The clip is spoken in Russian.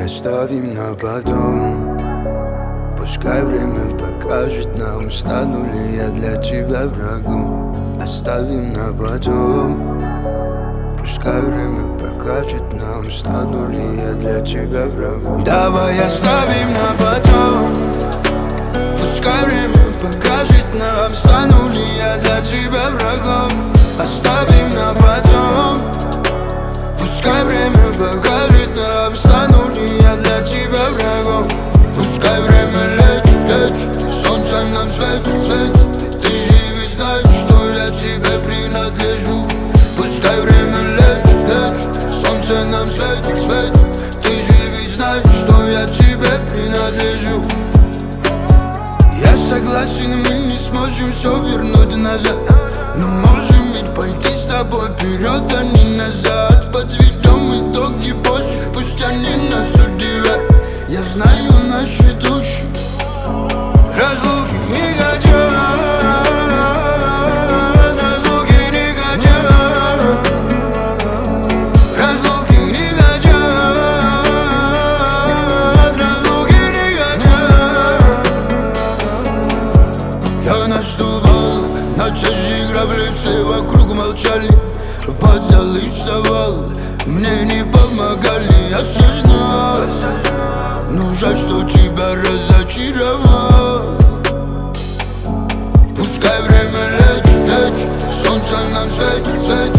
оставим на потом. Пускай время покажет нам, стану ли я для тебя врагом. Оставим на потом. Пускай время покажет нам, стану ли я для тебя врагом. Давай оставим на потом. Пускай время покажет нам, стану ли я для тебя врагом. Оставим на потом. Пускай время покажет нам, стану ли я для тебя врагом. Пускай время лечит, солнце нам светит, светит. Ты же ведь знаешь, что я тебе принадлежу. Пускай время лечит, солнце нам светит, светит. Ты же ведь знаешь, что я тебе принадлежу. Я согласен, мы не сможем все вернуть назад, но можем ведь пойти с тобой вперед, а не назад. Подведем итоги позже, пусть они нас удивят. Я знаю наши души, разлуки не хотят, разлуки не хотят, разлуки не хотят, разлуки не хотят. Я наступал на чаши грабли, все вокруг молчали, под залы вставал, мне не помогали, осознал. Ну жаль, что тебя разочаровал. Пускай время лечит, лечит, солнце нам светит, светит.